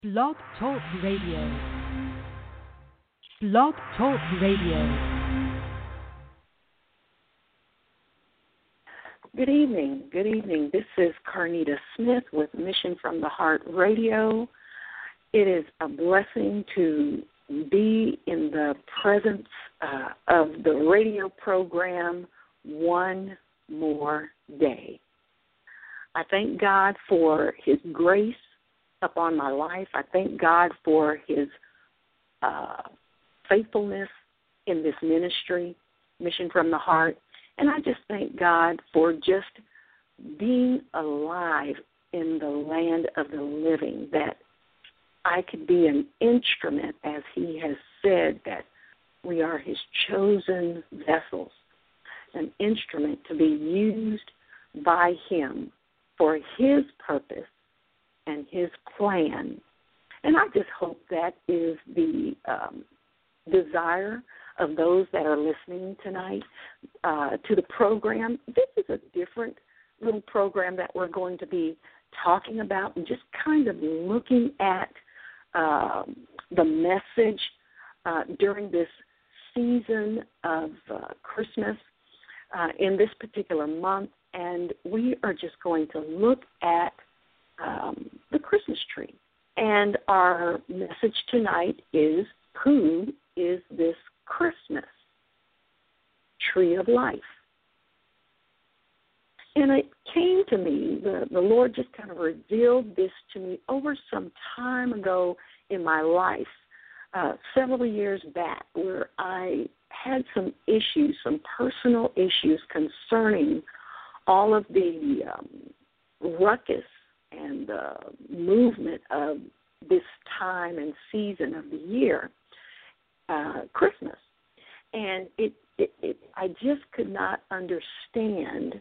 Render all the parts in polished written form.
Blog Talk Radio. Blog Talk Radio. Good evening. Good evening. This is Carnita Smith with Mission from the Heart Radio. It is a blessing to be in the presence of the radio program One More Day. I thank God for His grace upon my life. I thank God for His faithfulness in this ministry, Mission from the Heart. And I just thank God for just being alive in the land of the living, that I could be an instrument, as He has said, that we are His chosen vessels, an instrument to be used by Him for His purpose and His plan. And I just hope that is the desire of those that are listening tonight to the program. This is a different little program that we're going to be talking about and just kind of looking at the message during this season of Christmas in this particular month. And we are just going to look at the Christmas tree. And our message tonight is, who is this Christmas tree of life? And it came to me, the Lord just kind of revealed this to me over some time ago in my life, several years back, where I had some issues, some personal issues concerning all of the ruckus and movement of this time and season of the year, Christmas. And I just could not understand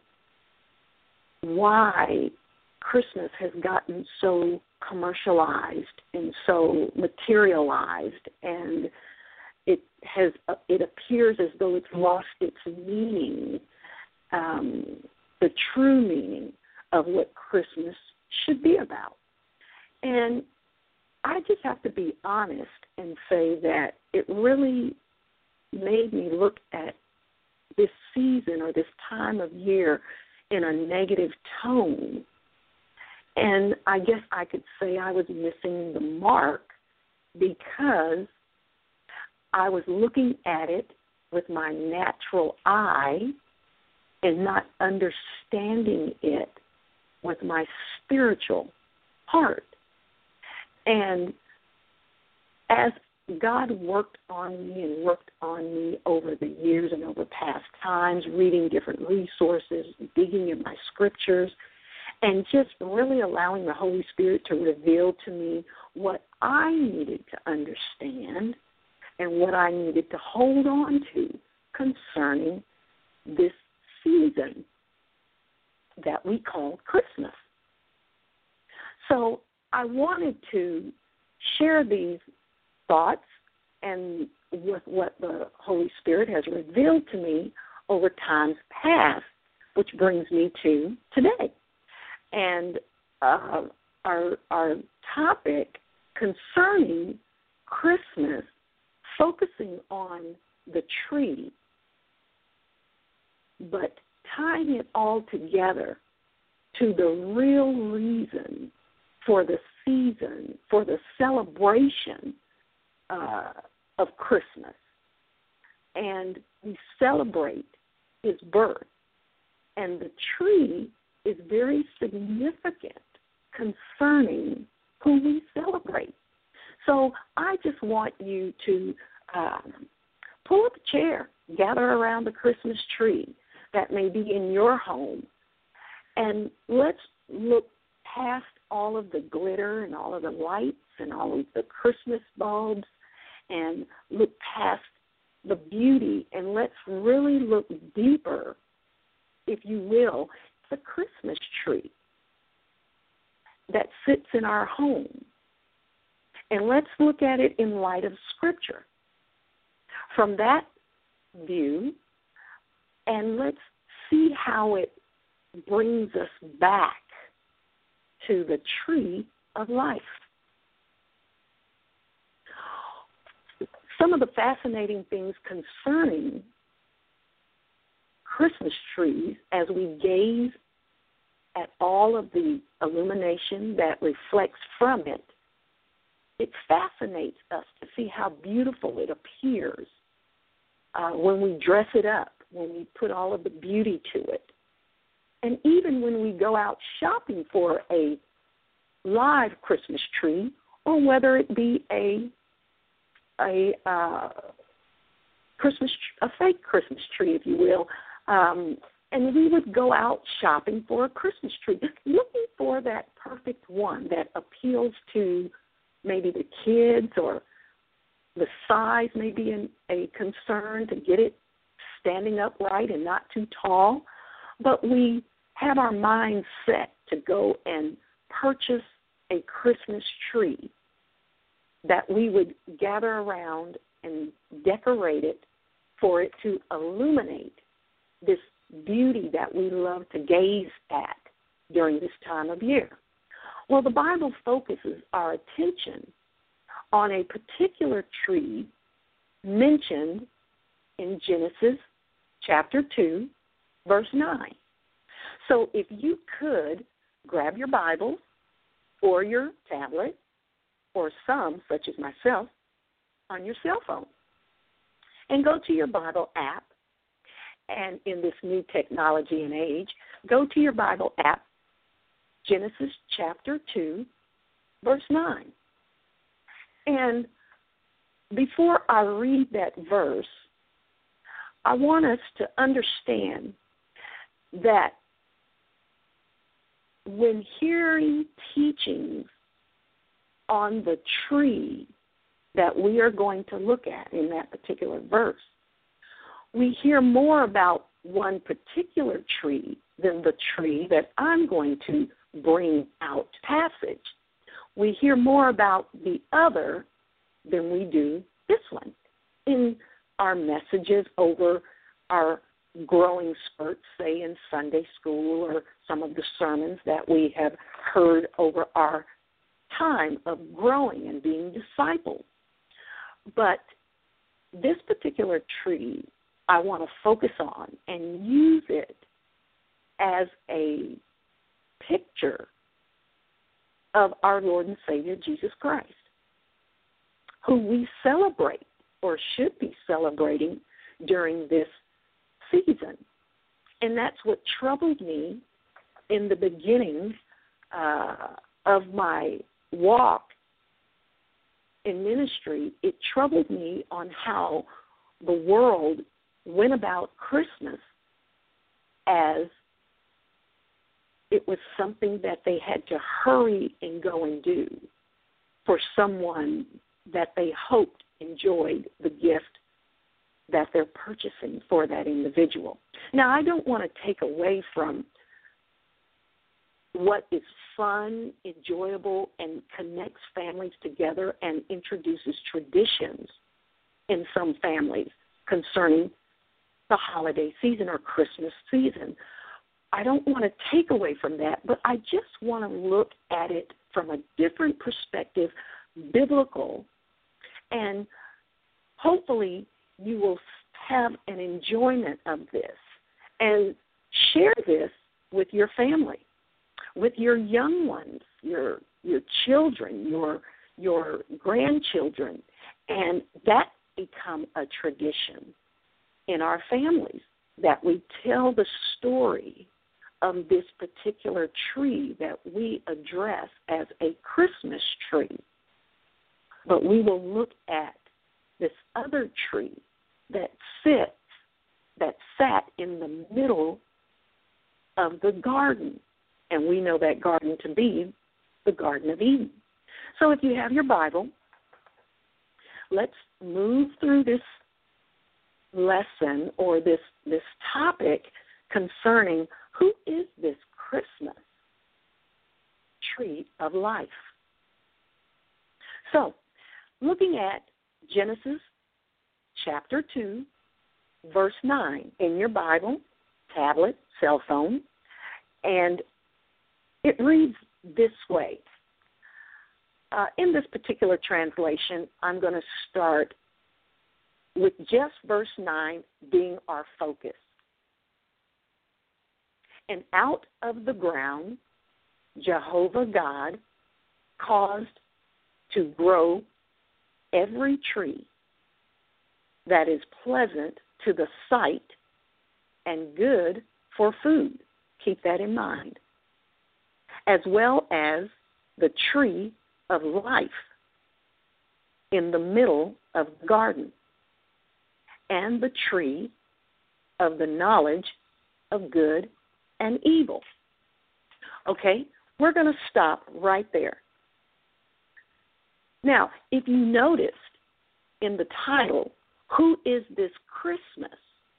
why Christmas has gotten so commercialized and so materialized, and it appears as though it's lost its meaning, the true meaning of what Christmas should be about. And I just have to be honest and say that it really made me look at this season or this time of year in a negative tone. And I guess I could say I was missing the mark because I was looking at it with my natural eye and not understanding it with my spiritual heart. And as God worked on me over the years and over past times, reading different resources, digging in my scriptures, and just really allowing the Holy Spirit to reveal to me what I needed to understand and what I needed to hold on to concerning this season that we call Christmas. So I wanted to share these thoughts and with what the Holy Spirit has revealed to me over times past, which brings me to today. And our topic concerning Christmas, focusing on the tree, but tying it all together to the real reason for the season, for the celebration of Christmas. And we celebrate His birth. And the tree is very significant concerning who we celebrate. So I just want you to pull up a chair, gather around the Christmas tree that may be in your home, and let's look past all of the glitter and all of the lights and all of the Christmas bulbs and look past the beauty, and let's really look deeper, if you will, the Christmas tree that sits in our home. And let's look at it in light of Scripture. From that view, and let's see how it brings us back to the tree of life. some of the fascinating things concerning Christmas trees as we gaze at all of the illumination that reflects from it, it fascinates us to see how beautiful it appears when we dress it up, when we put all of the beauty to it. And even when we go out shopping for a live Christmas tree, or whether it be a fake Christmas tree, if you will, and we would go out shopping for a Christmas tree, looking for that perfect one that appeals to maybe the kids, or the size may be a concern to get it standing upright and not too tall. But we have our minds set to go and purchase a Christmas tree that we would gather around and decorate it for it to illuminate this beauty that we love to gaze at during this time of year. Well, the Bible focuses our attention on a particular tree mentioned in Genesis chapter 2, verse 9. So if you could grab your Bible or your tablet, or some, such as myself, on your cell phone, and go to your Bible app, and in this new technology and age, go to your Bible app, Genesis chapter 2, verse 9. And before I read that verse, I want us to understand that when hearing teachings on the tree that we are going to look at in that particular verse, we hear more about one particular tree than the tree that I'm going to bring out passage. We hear more about the other than we do this one. In our messages over our growing spurts, say in Sunday school, or some of the sermons that we have heard over our time of growing and being discipled. But this particular tree I want to focus on and use it as a picture of our Lord and Savior Jesus Christ, who we celebrate or should be celebrating during this season. And that's what troubled me in the beginning of my walk in ministry. It troubled me on how the world went about Christmas as it was something that they had to hurry and go and do for someone that they hoped enjoyed the gift that they're purchasing for that individual. Now, I don't want to take away from what is fun, enjoyable, and connects families together and introduces traditions in some families concerning the holiday season or Christmas season. I don't want to take away from that, but I just want to look at it from a different perspective, biblical, and hopefully you will have an enjoyment of this and share this with your family, with your young ones, your children, your grandchildren, and that become a tradition in our families, that we tell the story of this particular tree that we address as a Christmas tree. But we will look at this other tree that sat in the middle of the garden. And we know that garden to be the Garden of Eden. So if you have your Bible, let's move through this lesson or this topic concerning who is this Christmas tree of life. So, looking at Genesis chapter 2, verse 9 in your Bible, tablet, cell phone, and it reads this way. In this particular translation, I'm going to start with just verse 9 being our focus. And out of the ground, Jehovah God caused to grow every tree that is pleasant to the sight and good for food. Keep that in mind. As well as the tree of life in the middle of the garden, and the tree of the knowledge of good and evil. Okay, we're going to stop right there. Now, if you noticed in the title, who is this Christmas?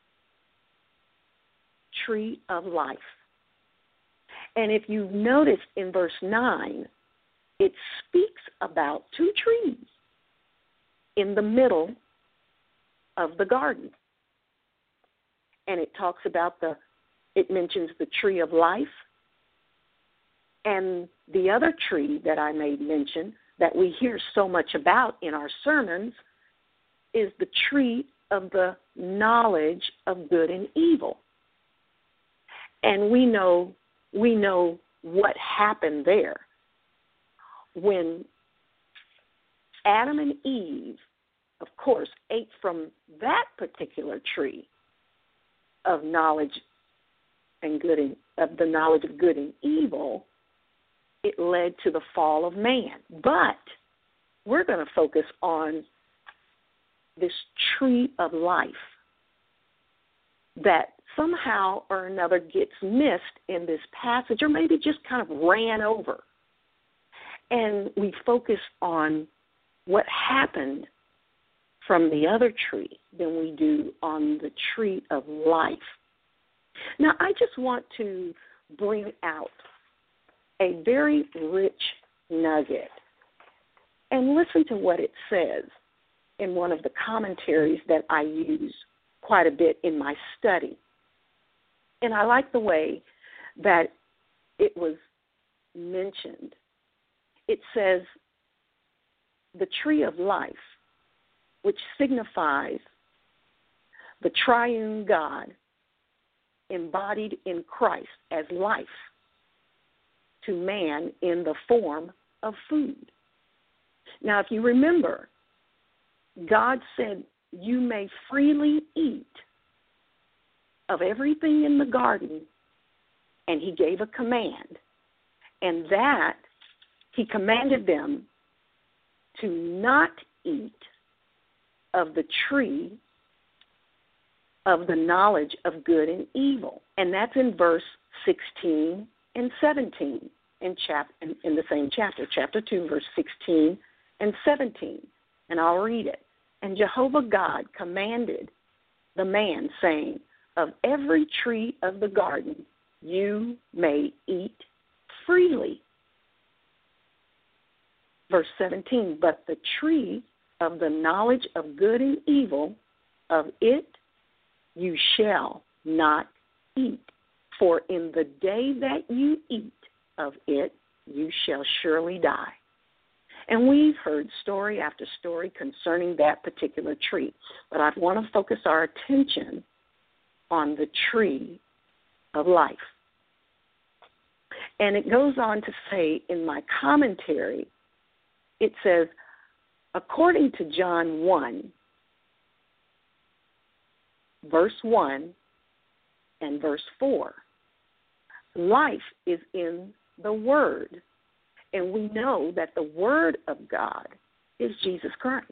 Tree of life. And if you noticed in verse 9, it speaks about two trees in the middle of the garden. And it talks about it mentions the tree of life, and the other tree that I made mention that we hear so much about in our sermons is the tree of the knowledge of good and evil. And we know what happened there. When Adam and Eve, of course, ate from that particular tree of knowledge and good and of the knowledge of good and evil, it led to the fall of man. But we're going to focus on this tree of life that somehow or another gets missed in this passage, or maybe just kind of ran over. And we focus on what happened from the other tree than we do on the tree of life. Now, I just want to bring out a very rich nugget and listen to what it says in one of the commentaries that I use quite a bit in my study. And I like the way that it was mentioned. It says, the tree of life, which signifies the triune God embodied in Christ as life to man in the form of food. Now, if you remember, God said, you may freely eat of everything in the garden, and he gave a command. And that he commanded them to not eat of the tree of the knowledge of good and evil. And that's in verse 16 and 17 in the same chapter, chapter 2, verse 16 and 17. And I'll read it. And Jehovah God commanded the man, saying, of every tree of the garden you may eat freely. Verse 17, but the tree of the knowledge of good and evil, of it you shall not eat. For in the day that you eat of it, you shall surely die. And we've heard story after story concerning that particular tree. But I want to focus our attention on the tree of life. And it goes on to say in my commentary, it says, according to John 1, verse 1 and verse 4, life is in the Word. And we know that the Word of God is Jesus Christ,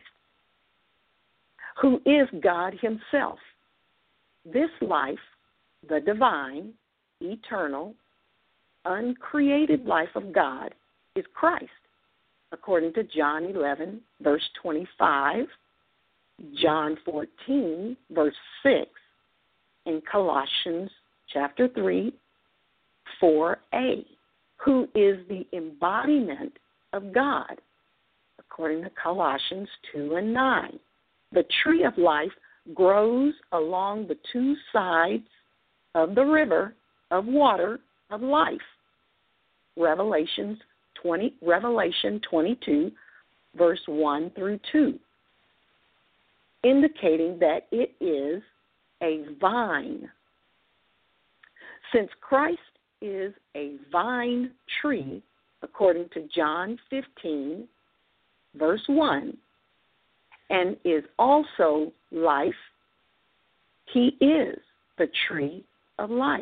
who is God himself. This life, the divine, eternal, uncreated life of God, is Christ, according to John 11, verse 25, John 14, verse 6, and Colossians chapter 3, 4a, who is the embodiment of God, according to Colossians 2 and 9. The tree of life grows along the two sides of the river of water of life. Revelation 22, verse 1 through 2. indicating that it is a vine. Since Christ is a vine tree, according to John 15, verse 1, and is also life, he is the tree of life.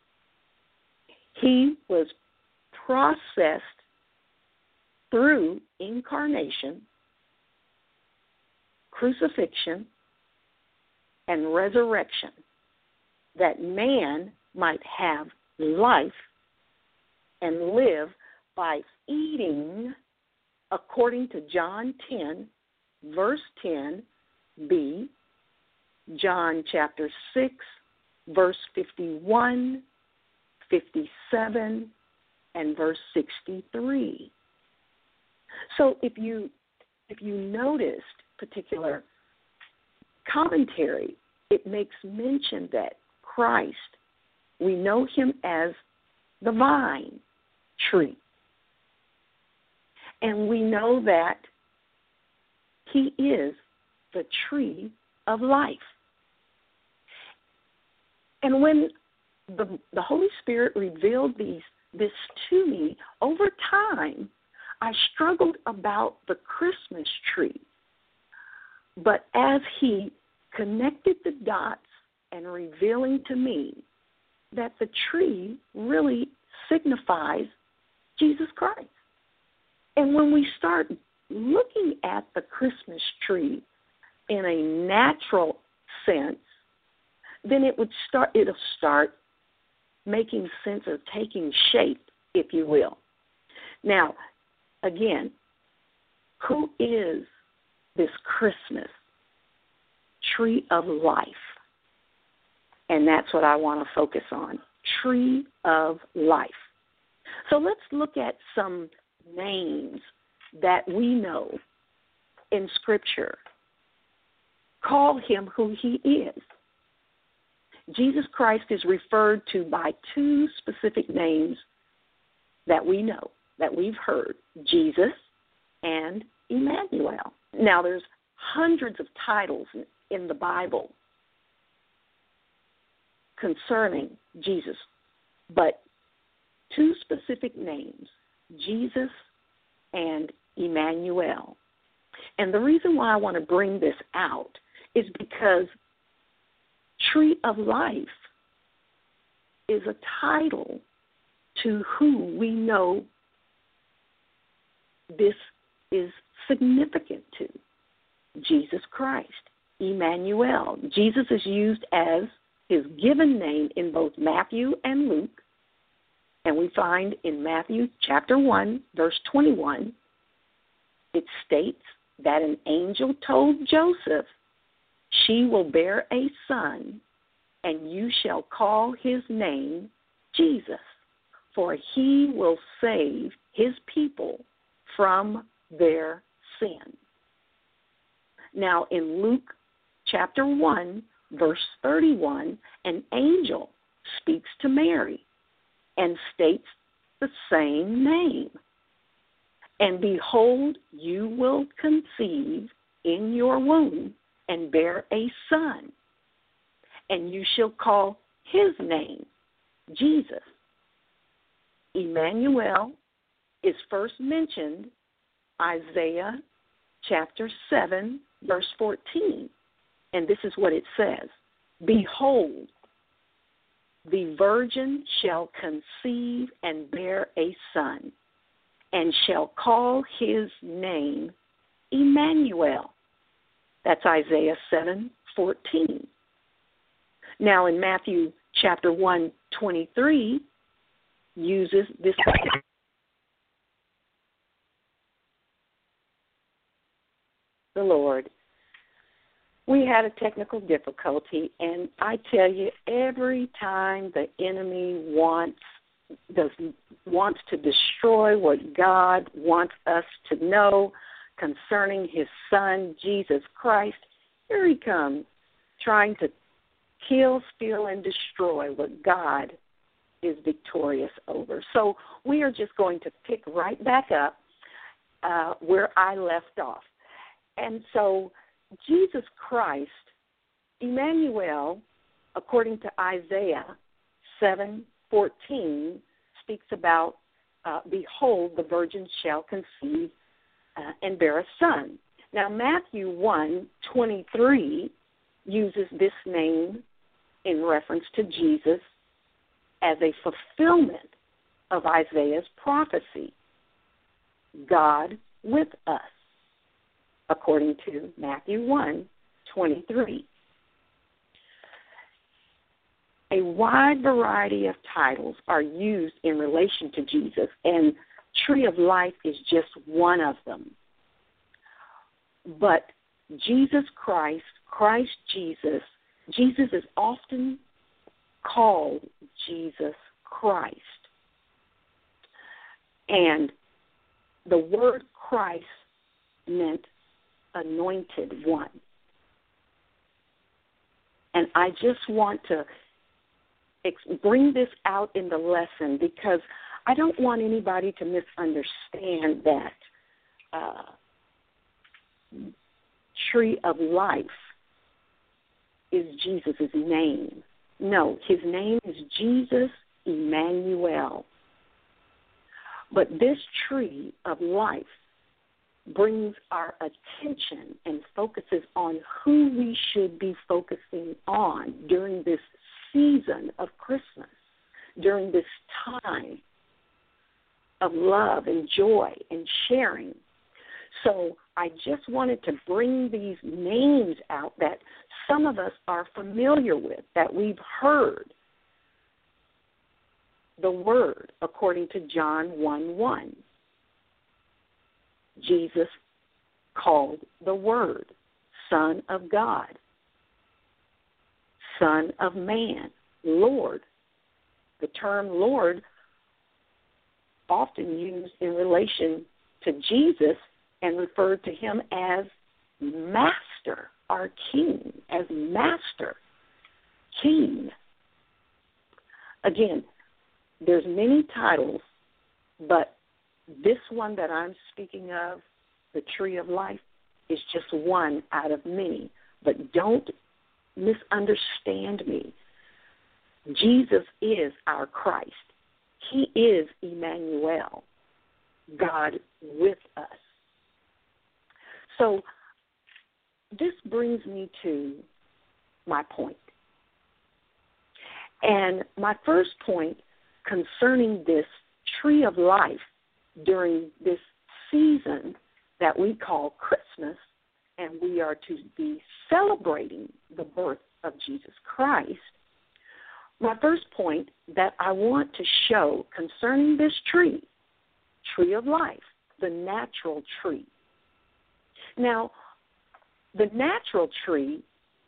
He was processed through incarnation, crucifixion, and resurrection, that man might have life and live by eating, according to John 10, verse 10b, John chapter 6, verse 51, 57, and verse 63. So if you noticed particular commentary, it makes mention that Christ, we know him as the vine tree. And we know that he is the tree of life. And when the Holy Spirit revealed this to me, over time, I struggled about the Christmas tree. But as he connected the dots and revealing to me that the tree really signifies Jesus Christ. And when we start looking at the Christmas tree in a natural sense, then it'll start making sense or taking shape, if you will. Now, again, who is this Christmas tree of life? And that's what I want to focus on, tree of life. So let's look at some names that we know in Scripture. Call him who he is. Jesus Christ is referred to by two specific names that we know, that we've heard, Jesus and Emmanuel. Now, there's hundreds of titles in the Bible concerning Jesus, but two specific names, Jesus and Emmanuel. And the reason why I want to bring this out is because Tree of Life is a title to who we know this is significant to, Jesus Christ, Emmanuel. Jesus is used as his given name in both Matthew and Luke, and we find in Matthew chapter 1, verse 21, it states that an angel told Joseph, "She will bear a son, and you shall call his name Jesus, for he will save his people from their sin." Now, in Luke chapter 1, verse 31, an angel speaks to Mary and states the same name. "And behold, you will conceive in your womb and bear a son, and you shall call his name Jesus." Emmanuel is first mentioned Isaiah chapter 7, verse 14. And this is what it says: "Behold, the virgin shall conceive and bear a son, and shall call his name Emmanuel." That's Isaiah 7:14. Now in Matthew chapter 1:23 uses this. The Lord. We had a technical difficulty, and I tell you, every time the enemy wants to destroy what God wants us to know concerning his son, Jesus Christ, here he comes, trying to kill, steal, and destroy what God is victorious over. So we are just going to pick right back up where I left off. And so Jesus Christ, Emmanuel, according to Isaiah 7:14, speaks about, behold, the virgin shall conceive and bear a son. Now, Matthew 1:23 uses this name in reference to Jesus as a fulfillment of Isaiah's prophecy, God with us, according to Matthew 1:23. A wide variety of titles are used in relation to Jesus, and Tree of Life is just one of them. But Jesus Christ, Christ Jesus, Jesus is often called Jesus Christ. And the word Christ meant anointed one. And I just want to bring this out in the lesson because I don't want anybody to misunderstand that Tree of Life is Jesus' name. No, his name is Jesus Emmanuel. But this Tree of Life brings our attention and focuses on who we should be focusing on during this season of Christmas, during this time of love and joy and sharing. So I just wanted to bring these names out that some of us are familiar with, that we've heard the word according to John 1:1. Jesus called the Word Son of God, Son of Man, Lord. The term Lord often used in relation to Jesus and referred to him as Master, our King, as Master, King. Again, there's many titles, but this one that I'm speaking of, the Tree of Life, is just one out of many. But don't misunderstand me. Jesus is our Christ. He is Emmanuel, God with us. So this brings me to my point. And my first point concerning this Tree of Life during this season that we call Christmas, and we are to be celebrating the birth of Jesus Christ, my first point that I want to show concerning this tree of life, the natural tree. Now, the natural tree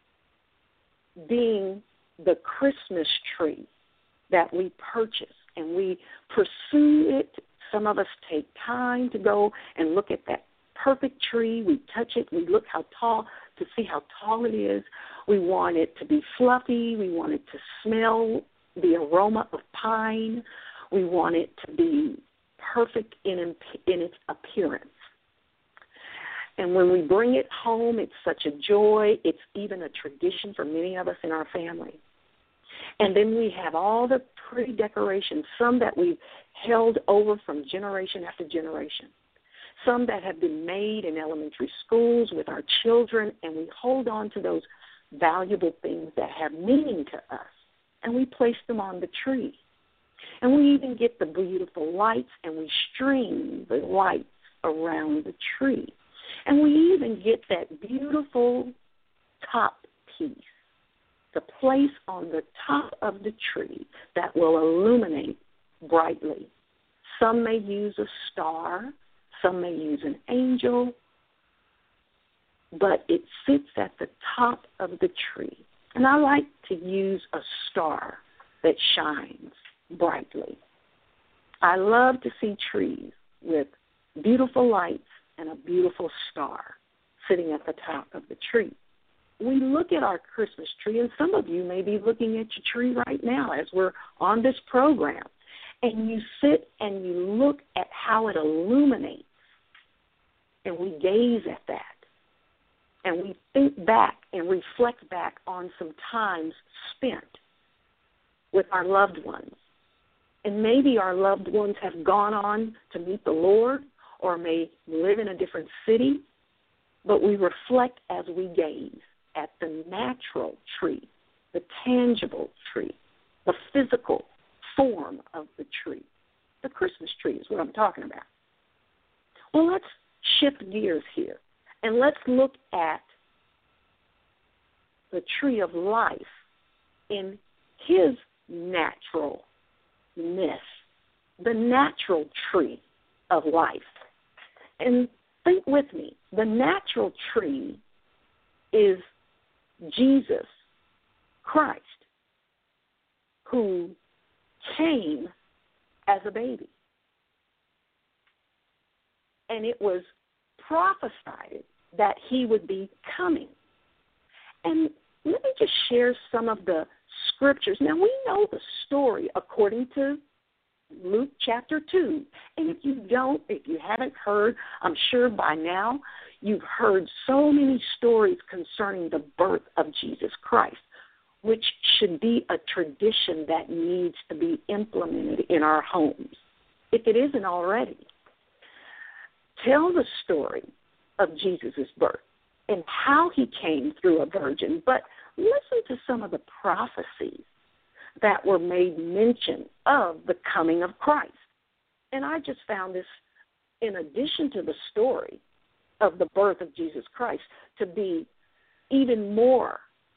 being the Christmas tree that we purchase, and we pursue it. Some of us take time to go and look at that perfect tree. We touch it. We look to see how tall it is. We want it to be fluffy. We want it to smell the aroma of pine. We want it to be perfect in its appearance. And when we bring it home, it's such a joy. It's even a tradition for many of us in our family. And then we have all the pretty decorations, some that we've held over from generation after generation, some that have been made in elementary schools with our children, and we hold on to those valuable things that have meaning to us, and we place them on the tree. And we even get the beautiful lights, and we string the lights around the tree. And we even get that beautiful top piece to place on the top of the tree that will illuminate brightly. Some may use a star, some may use an angel, but it sits at the top of the tree. And I like to use a star that shines brightly. I love to see trees with beautiful lights and a beautiful star sitting at the top of the tree. We look at our Christmas tree, and some of you may be looking at your tree right now as we're on this program, and you sit and you look at how it illuminates, and we gaze at that. and we think back and reflect back on some times spent with our loved ones. And maybe our loved ones have gone on to meet the Lord or may live in a different city, but we reflect as we gaze at the natural tree, the tangible tree, the physical form of the tree. The Christmas tree is what I'm talking about. Well, let's shift gears here, and let's look at the tree of life in his naturalness, the natural tree of life. And think with me, the natural tree is Jesus Christ, who came as a baby. And it was prophesied that he would be coming. And let me just share some of the scriptures. Now, we know the story according to Luke chapter 2. And if you haven't heard, I'm sure by now you've heard so many stories concerning the birth of Jesus Christ, which should be a tradition that needs to be implemented in our homes, if it isn't already. Tell the story of Jesus' birth and how he came through a virgin, but listen to some of the prophecies that were made mention of the coming of Christ. And I just found this, in addition to the story of the birth of Jesus Christ, to be even more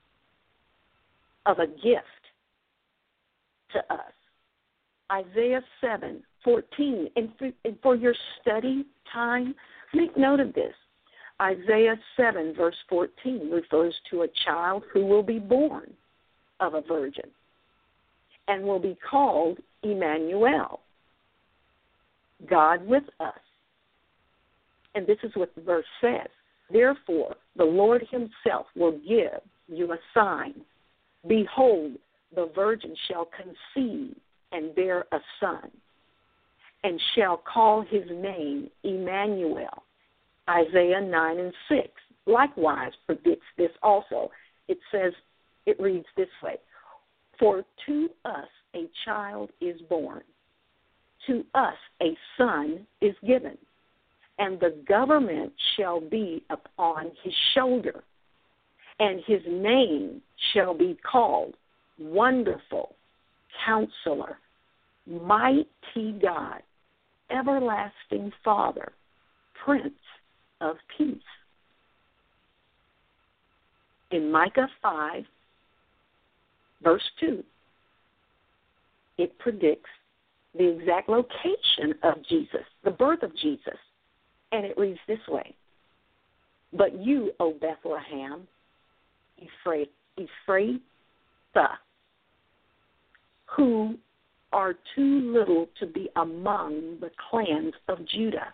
of a gift to us. Isaiah 7:14. And for your study time, make note of this. Isaiah 7, verse 14 refers to a child who will be born of a virgin and will be called Emmanuel, God with us. And this is what the verse says. Therefore, the Lord himself will give you a sign. Behold, the virgin shall conceive and bear a son, and shall call his name Emmanuel. Isaiah 9:6 likewise predicts this also. It reads this way: For to us a child is born, to us a son is given, and the government shall be upon his shoulder, and his name shall be called Wonderful Counselor, Mighty God, Everlasting Father, Prince of Peace. In Micah 5, verse 2, it predicts the exact location of Jesus, the birth of Jesus. And it reads this way: But you, O Bethlehem, Ephrathah, who are too little to be among the clans of Judah,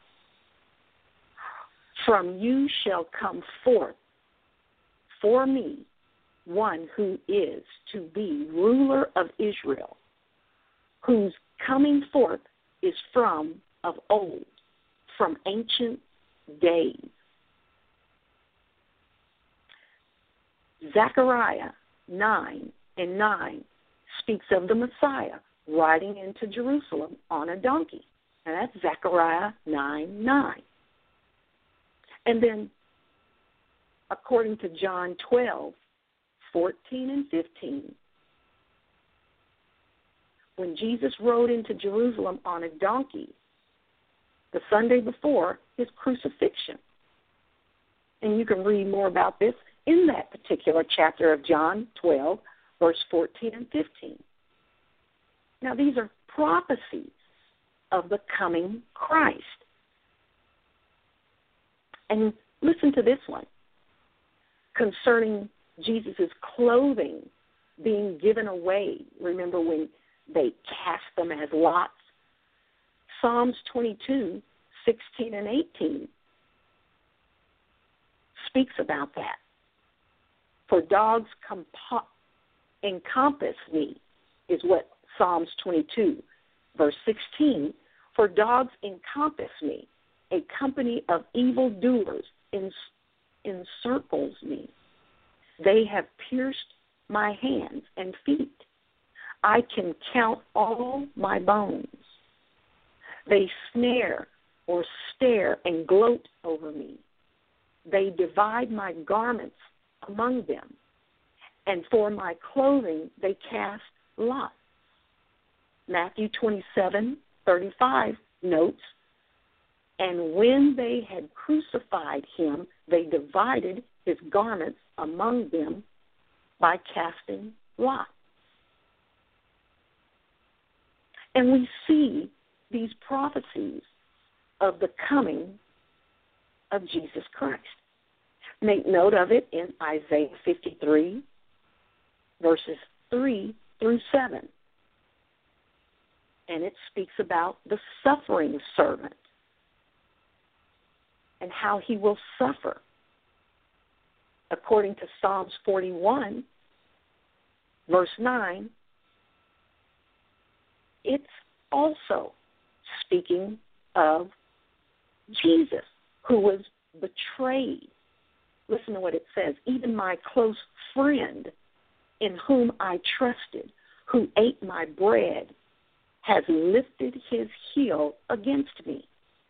from you shall come forth for me one who is to be ruler of Israel, whose coming forth is from of old, from ancient days. Zechariah 9:9 speaks of the Messiah riding into Jerusalem on a donkey. And that's Zechariah 9:9. And then, according to John 12:14 and 15, when Jesus rode into Jerusalem on a donkey the Sunday before his crucifixion. And you can read more about this in that particular chapter of John 12, verse 14 and 15. Now, these are prophecies of the coming Christ. And listen to this one concerning Jesus' clothing being given away. Remember when they cast them as lots? Psalms 22:16 and 18 speaks about that. For dogs encompass me, is what Psalms 22, verse 16. For dogs encompass me, a company of evildoers encircles me. They have pierced my hands and feet. I can count all my bones. They snare or stare and gloat over me. They divide my garments among them, and for my clothing they cast lots. Matthew 27:35 notes, and when they had crucified him, they divided his garments among them by casting lots. And we see these prophecies of the coming of Jesus Christ. Make note of it in Isaiah 53, verses 3 through 7. And it speaks about the suffering servant and how he will suffer. According to Psalms 41, verse 9, it's also speaking of Jesus, who was betrayed. Listen to what it says. Even my close friend, in whom I trusted, who ate my bread, has lifted his heel against me.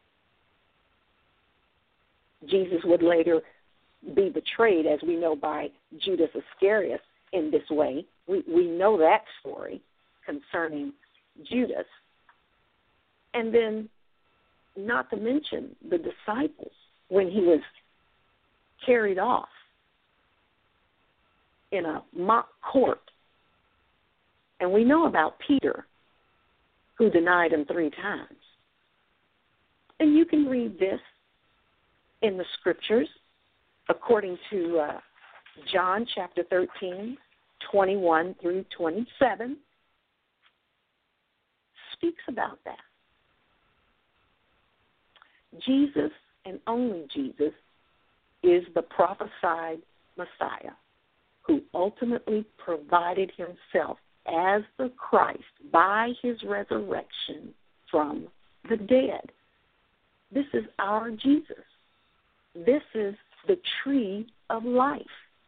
Jesus would later be betrayed, as we know, by Judas Iscariot in this way. We know that story concerning Judas. And then, not to mention the disciples, when he was carried off in a mock court. And we know about Peter, who denied him 3 times. And you can read this in the scriptures, according to John chapter 13, 21 through 27, speaks about that. Jesus, and only Jesus, is the prophesied Messiah who ultimately provided himself as the Christ by his resurrection from the dead. This is our Jesus. This is the tree of life,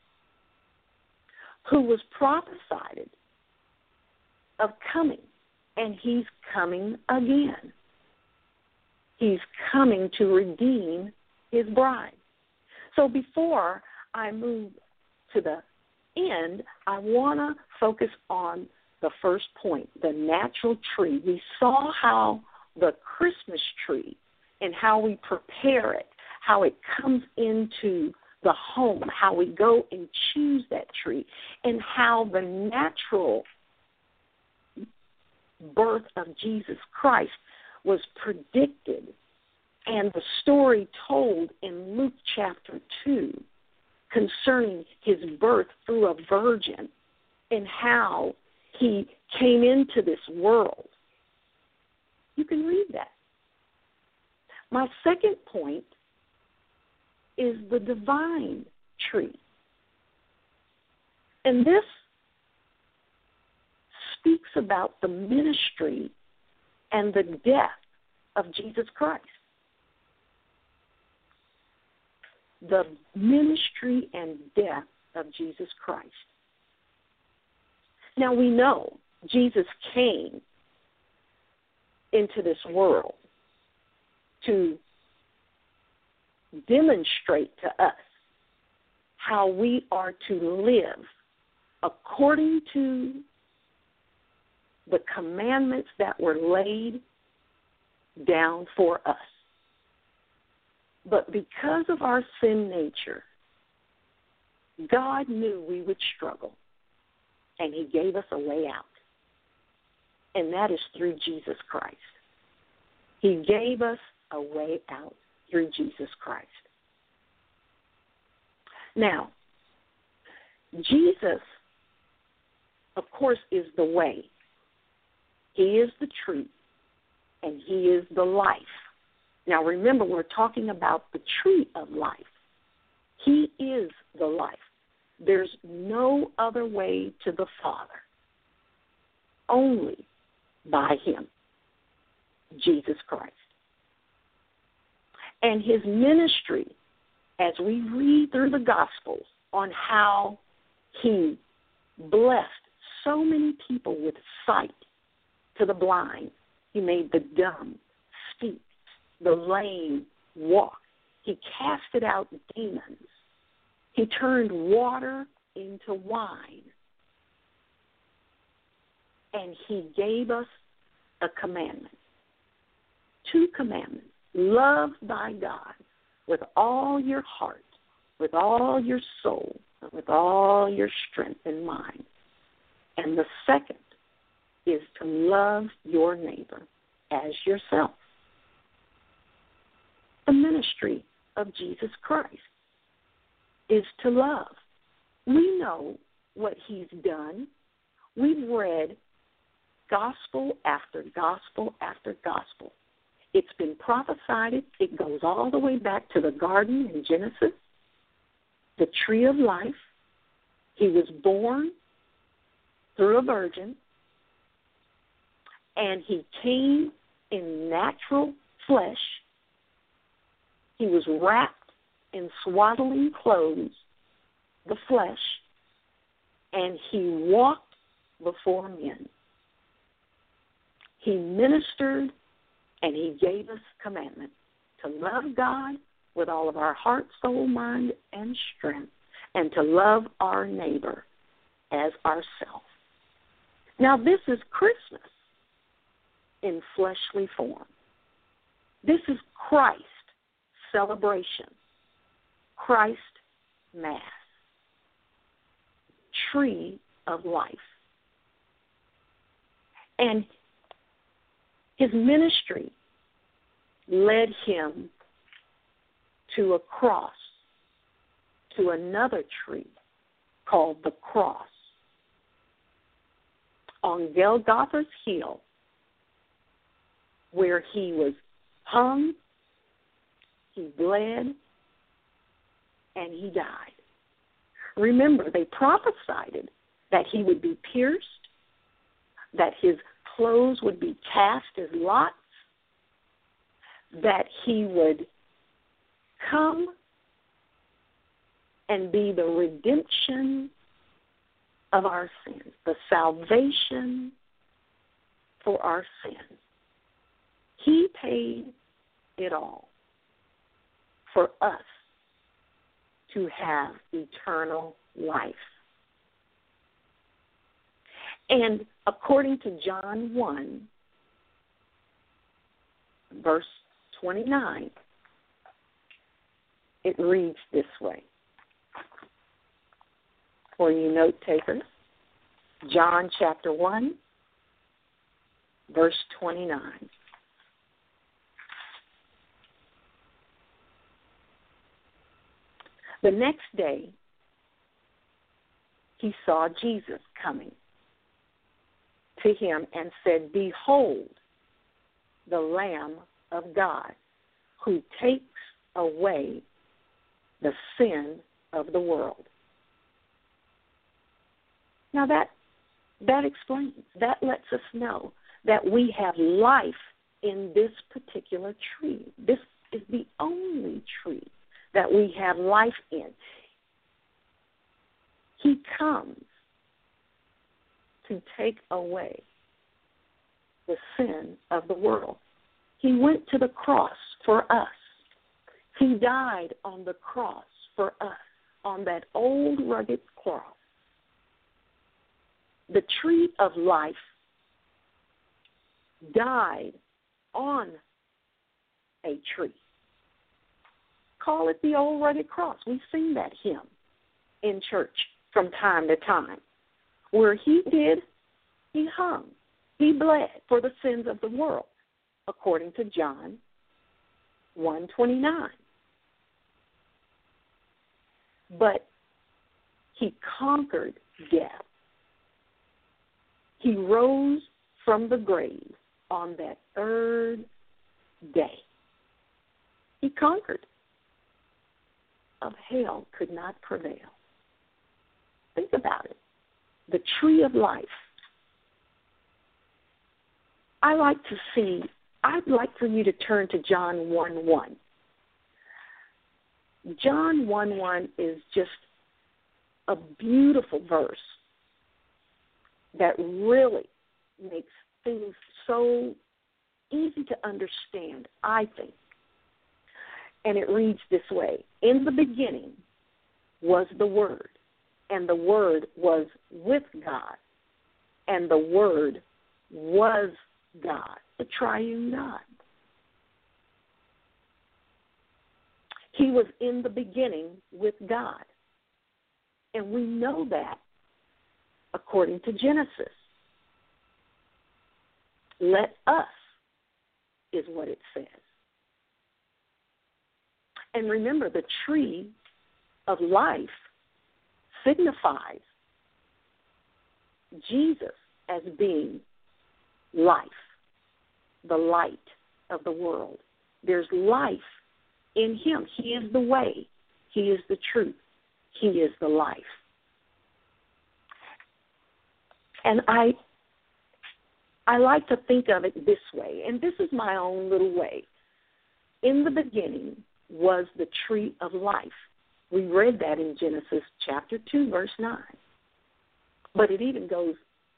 who was prophesied of coming, and he's coming again. He's coming to redeem his bride. So before I move to the end, I want to focus on the first point, the natural tree. We saw how the Christmas tree and how we prepare it, how it comes into the home, how we go and choose that tree, and how the natural birth of Jesus Christ was predicted, and the story told in Luke chapter 2 concerning his birth through a virgin and how he came into this world. You can read that. My second point is the divine tree. And this speaks about the ministry and the death of Jesus Christ. The ministry and death of Jesus Christ. Now we know Jesus came into this world to demonstrate to us how we are to live according to the commandments that were laid down for us. But because of our sin nature, God knew we would struggle, and he gave us a way out. And that is through Jesus Christ. He gave us a way out through Jesus Christ. Now, Jesus, of course, is the way. He is the truth, and he is the life. Now, remember, we're talking about the tree of life. He is the life. There's no other way to the Father, only by him, Jesus Christ. And his ministry as we read through the Gospels on how he blessed so many people with sight to the blind. He made the dumb speak, the lame walk. He casted out demons. He turned water into wine. And he gave us a commandment. 2 commandments. Love thy God with all your heart, with all your soul, and with all your strength and mind. And the second is to love your neighbor as yourself. The ministry of Jesus Christ is to love. We know what he's done. We've read gospel after gospel after gospel. It's been prophesied. It goes all the way back to the garden in Genesis, the tree of life. He was born through a virgin, and he came in natural flesh. He was wrapped in swaddling clothes, the flesh, and he walked before men. He ministered, and he gave us commandment to love God with all of our heart, soul, mind, and strength, and to love our neighbor as ourselves. Now, this is Christmas in fleshly form. This is Christ celebration, Christ Mass, tree of life. And his ministry led him to a cross, to another tree called the cross. On Golgotha's hill, where he was hung, he bled, and he died. Remember, they prophesied that he would be pierced, that his clothes would be cast as lots, that he would come and be the redemption of our sins, the salvation for our sins. He paid it all for us to have eternal life. And according to John 1, verse 29, it reads this way. For you note takers, John chapter 1, verse 29. The next day, he saw Jesus coming to him and said, Behold, the Lamb of God, who takes away the sin of the world. Now that explains, that lets us know that we have life in this particular tree. This is the only tree that we have life in. He comes to take away the sin of the world. He went to the cross for us. He died on the cross for us, on that old rugged cross. The tree of life died on a tree. Call it the old rugged cross. We sing that hymn in church from time to time. Where he hung. He bled for the sins of the world, according to John 1:29. But he conquered death. He rose from the grave on that third day. He conquered. Of hell could not prevail. Think about it. The tree of life. I'd like for you to turn to John 1:1. John 1:1 is just a beautiful verse that really makes things so easy to understand, I think. And it reads this way: in the beginning was the Word, and the Word was with God, and the Word was God, the triune God. He was in the beginning with God. And we know that according to Genesis. Let us is what it says. And remember, the tree of life signifies Jesus as being life, the light of the world. There's life in him. He is the way. He is the truth. He is the life. And I like to think of it this way, and this is my own little way. In the beginning was the tree of life. We read that in Genesis chapter 2, verse 9. But it even goes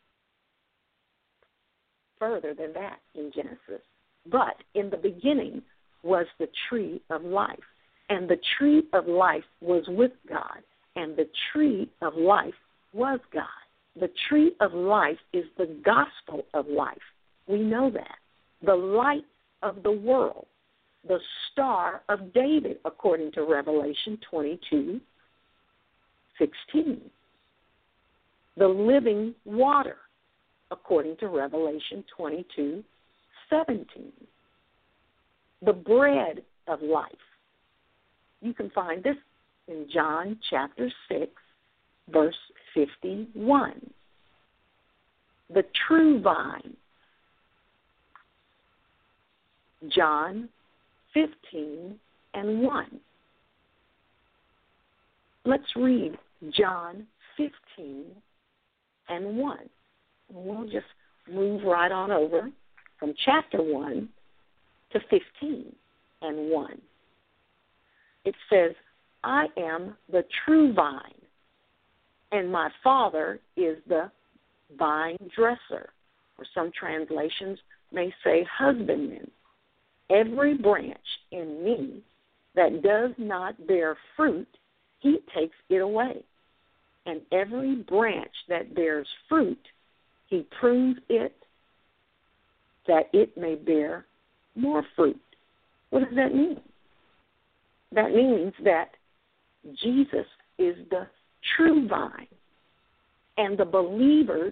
further than that in Genesis. But in the beginning was the tree of life. And the tree of life was with God. And the tree of life was God. The tree of life is the gospel of life. We know that. The light of the world. The star of David, according to Revelation 22:16. The living water, according to Revelation 22:17. The bread of life. You can find this in John chapter 6, verse 51. The true vine. John 15:1. Let's read John 15:1. We'll just move right on over from chapter 1 to 15:1. It says, I am the true vine, and my Father is the vine dresser. Or some translations may say husbandman. Every branch in me that does not bear fruit, he takes it away. And every branch that bears fruit, he prunes it that it may bear more fruit. What does that mean? That means that Jesus is the true vine, and the believers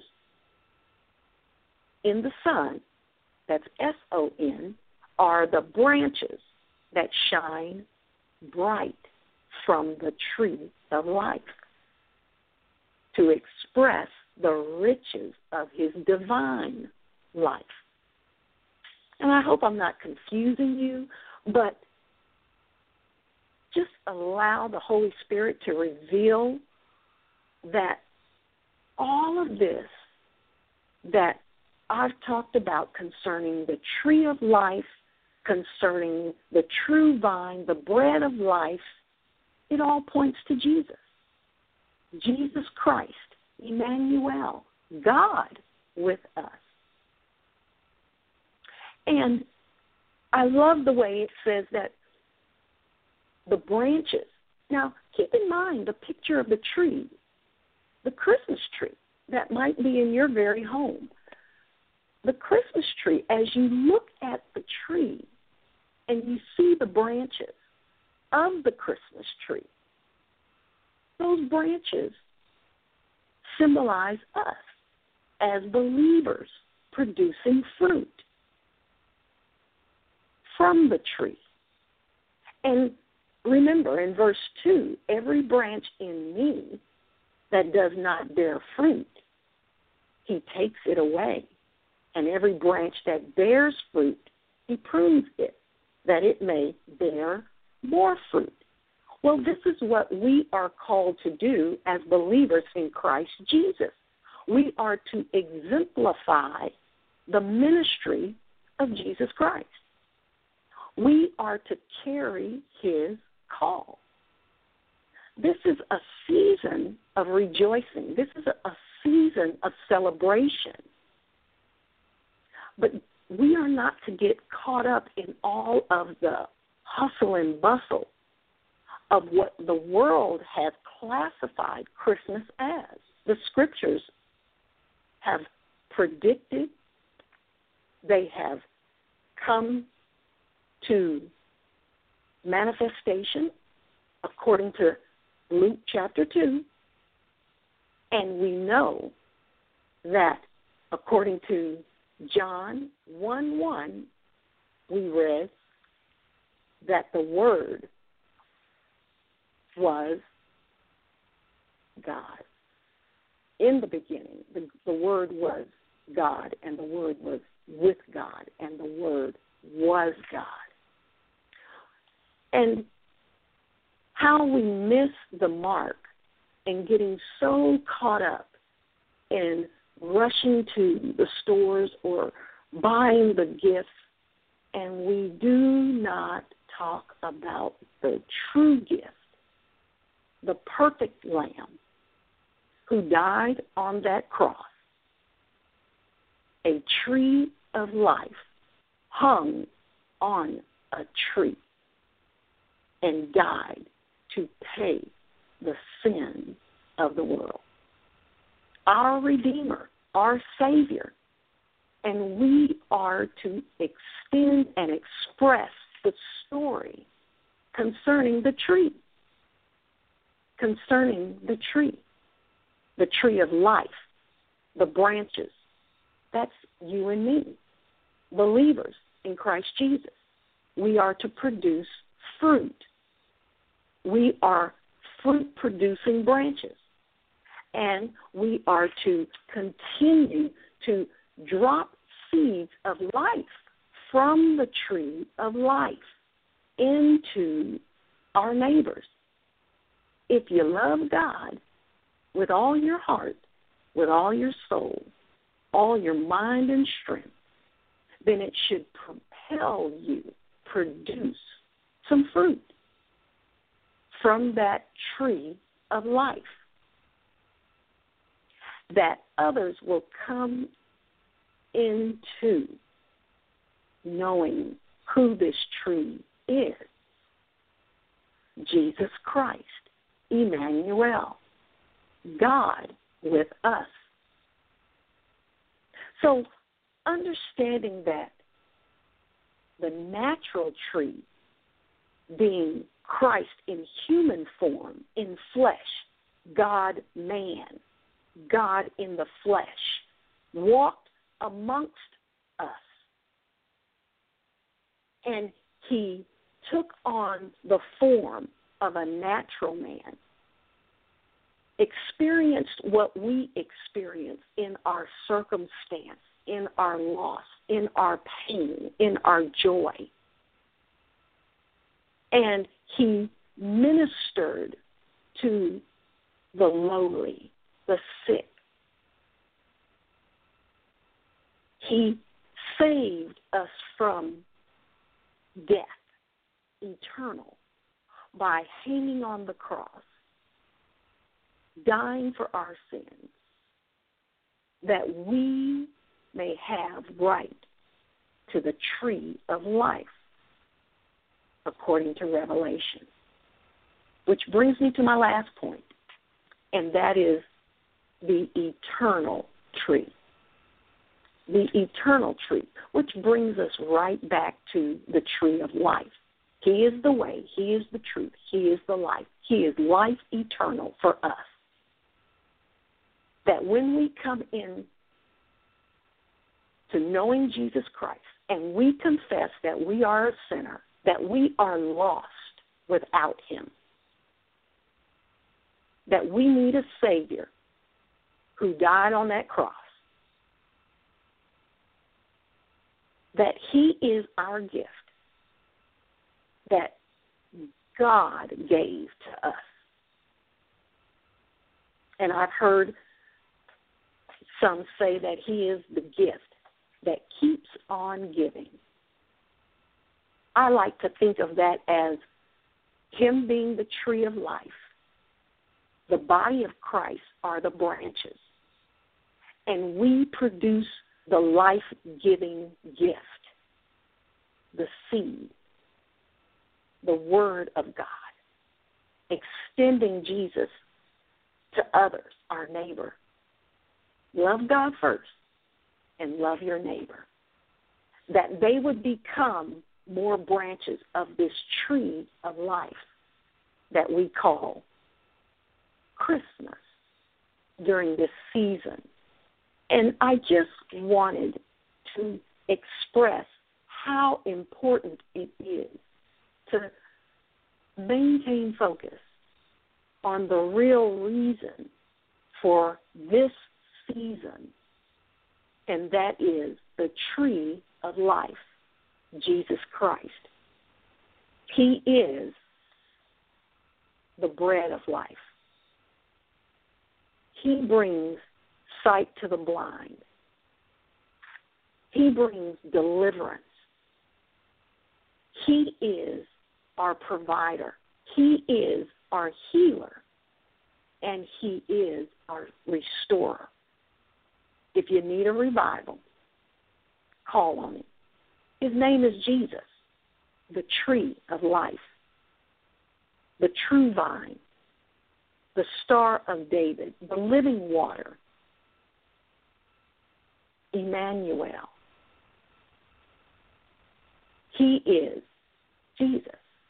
in the Son, that's S-O-N, are the branches that shine bright from the tree of life to express the riches of his divine life. And I hope I'm not confusing you, but just allow the Holy Spirit to reveal that all of this that I've talked about concerning the tree of life, concerning the true vine, the bread of life, it all points to Jesus. Jesus Christ, Emmanuel, God with us. And I love the way it says that the branches. Now, keep in mind the picture of the tree, the Christmas tree that might be in your very home. The Christmas tree, as you look at the tree and you see the branches of the Christmas tree, those branches symbolize us as believers producing fruit from the tree. And remember, in verse 2, every branch in me that does not bear fruit, he takes it away. And every branch that bears fruit, he prunes it, that it may bear more fruit. Well, this is what we are called to do as believers in Christ Jesus. We are to exemplify the ministry of Jesus Christ. We are to carry his call. This is a season of rejoicing. This is a season of celebration. But we are not to get caught up in all of the hustle and bustle of what the world has classified Christmas as. The scriptures have predicted, they have come to manifestation according to Luke chapter 2, and we know that according to John 1:1, we read that the Word was God. In the beginning, the Word was God, and the Word was with God, and the Word was God. And how we miss the mark and getting so caught up in rushing to the stores or buying the gifts, and we do not talk about the true gift, the perfect Lamb who died on that cross, a tree of life hung on a tree and died to pay the sin of the world. Our Redeemer, our Savior, and we are to extend and express the story concerning the tree, the tree of life, the branches. That's you and me, believers in Christ Jesus. We are to produce fruit. We are fruit-producing branches. And we are to continue to drop seeds of life from the tree of life into our neighbors. If you love God with all your heart, with all your soul, all your mind and strength, then it should propel you to produce some fruit from that tree of life, that others will come into knowing who this tree is. Jesus Christ, Emmanuel, God with us. So understanding that the natural tree being Christ in human form, in flesh, God-man, God in the flesh, walked amongst us. And he took on the form of a natural man, experienced what we experience in our circumstance, in our loss, in our pain, in our joy. And he ministered to the lowly, the sick. He saved us from death, eternal, by hanging on the cross, dying for our sins, that we may have right to the tree of life, according to Revelation. Which brings me to my last point, and that is the eternal tree. The eternal tree, which brings us right back to the tree of life. He is the way, he is the truth, he is the life. He is life eternal for us. That when we come in to knowing Jesus Christ and we confess that we are a sinner, that we are lost without him, that we need a Savior who died on that cross, that he is our gift that God gave to us. And I've heard some say that he is the gift that keeps on giving. I like to think of that as him being the tree of life the body of Christ are the branches, and we produce the life-giving gift, the seed, the Word of God, extending Jesus to others, our neighbor. Love God first and love your neighbor. That they would become more branches of this tree of life that we call Christmas during this season. And I just wanted to express how important it is to maintain focus on the real reason for this season, and that is the tree of life, Jesus Christ. He is the bread of life. He brings sight to the blind. He brings deliverance. He is our provider. He is our healer. And He is our restorer. If you need a revival, call on Him. His name is Jesus, the tree of life, the true vine, the Star of David, the living water, Emmanuel. He is Jesus.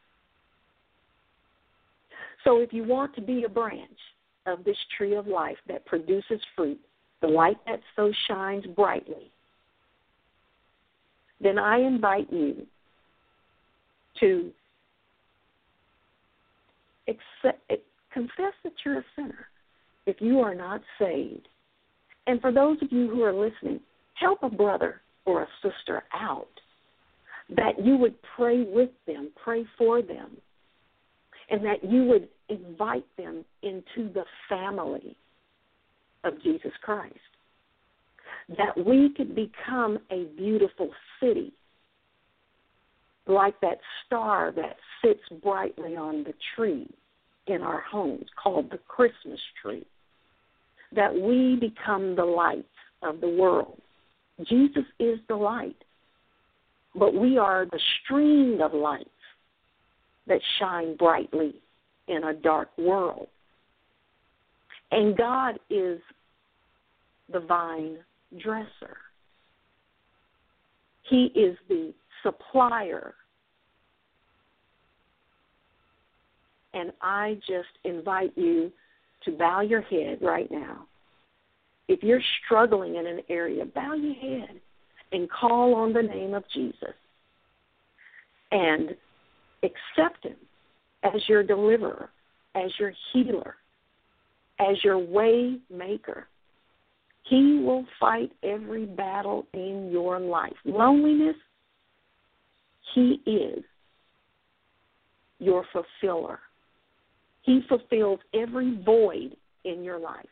So if you want to be a branch of this tree of life that produces fruit, the light that so shines brightly, then I invite you to confess that you're a sinner if you are not saved. And for those of you who are listening, help a brother or a sister out, that you would pray with them, pray for them, and that you would invite them into the family of Jesus Christ, that we could become a beautiful city, like that star that sits brightly on the tree in our homes called the Christmas tree, that we become the light of the world. Jesus is the light, but we are the stream of lights that shine brightly in a dark world. And God is the vine dresser. He is the supplier. And I just invite you to bow your head right now. If you're struggling in an area, bow your head and call on the name of Jesus and accept Him as your deliverer, as your healer, as your way maker. He will fight every battle in your life. Loneliness, He is your fulfiller. He fulfills every void in your life.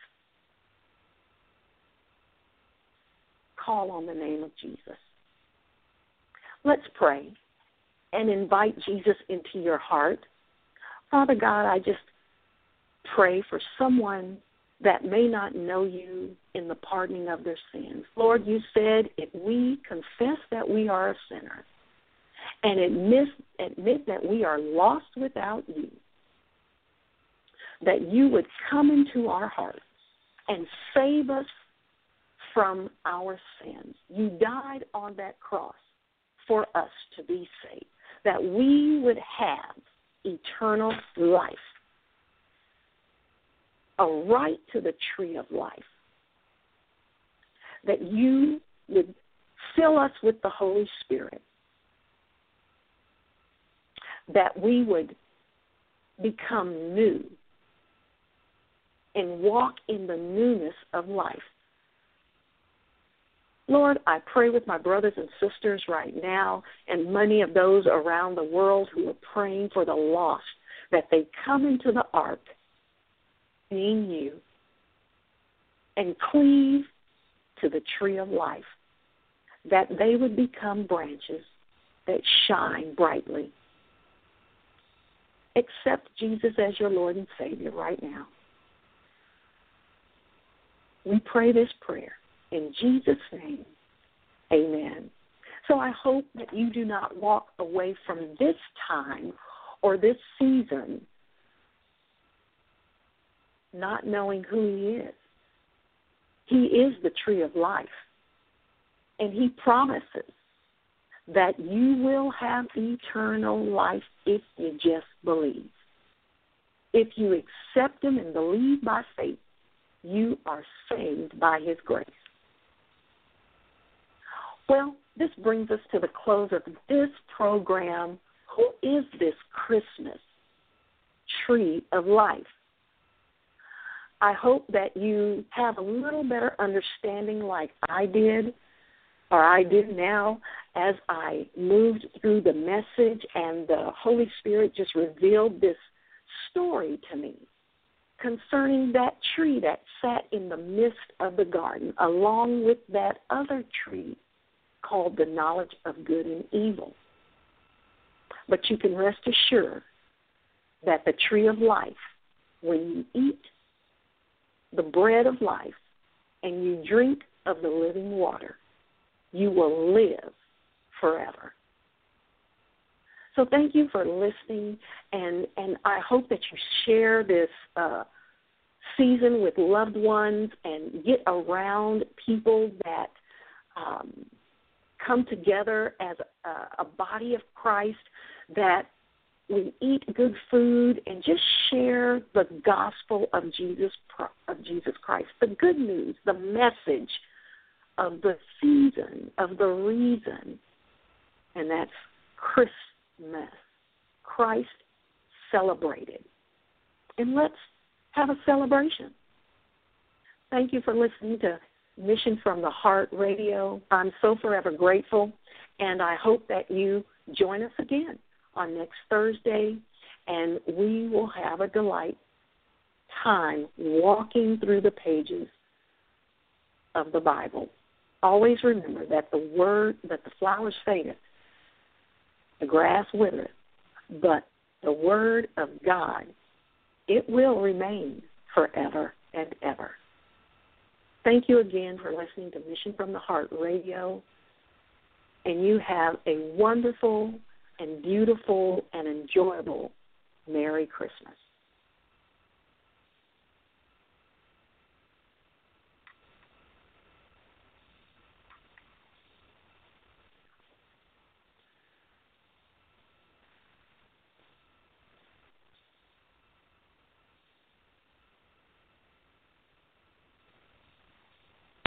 Call on the name of Jesus. Let's pray and invite Jesus into your heart. Father God, I just pray for someone that may not know you in the pardoning of their sins. Lord, you said if we confess that we are a sinner and admit that we are lost without you, that you would come into our hearts and save us from our sins. You died on that cross for us to be saved, that we would have eternal life, a right to the tree of life, that you would fill us with the Holy Spirit, that we would become new and walk in the newness of life. Lord, I pray with my brothers and sisters right now and many of those around the world who are praying for the lost, that they come into the ark, being you, and cleave to the tree of life, that they would become branches that shine brightly. Accept Jesus as your Lord and Savior right now. We pray this prayer in Jesus' name. Amen. So I hope that you do not walk away from this time or this season not knowing who He is. He is the tree of life, and He promises that you will have eternal life if you just believe. If you accept Him and believe by faith, you are saved by His grace. Well, this brings us to the close of this program. Who is this Christmas tree of life? I hope that you have a little better understanding like I did, or I did now, as I moved through the message and the Holy Spirit just revealed this story to me concerning that tree that sat in the midst of the garden, along with that other tree called the knowledge of good and evil. But you can rest assured that the tree of life, when you eat the bread of life and you drink of the living water, you will live forever. So thank you for listening, and I hope that you share this season with loved ones and get around people that come together as a body of Christ, that we eat good food and just share the gospel of Jesus Christ, the good news, the message of the season, of the reason, and that's Christmas, Christ celebrated. And let's have a celebration. Thank you for listening to Mission from the Heart Radio. I'm so forever grateful, and I hope that you join us again on next Thursday, and we will have a delight time walking through the pages of the Bible. Always remember that the flowers fadeth, the grass withereth, but the word of God, it will remain forever and ever. Thank you again for listening to Mission from the Heart Radio, and you have a wonderful and beautiful and enjoyable Merry Christmas.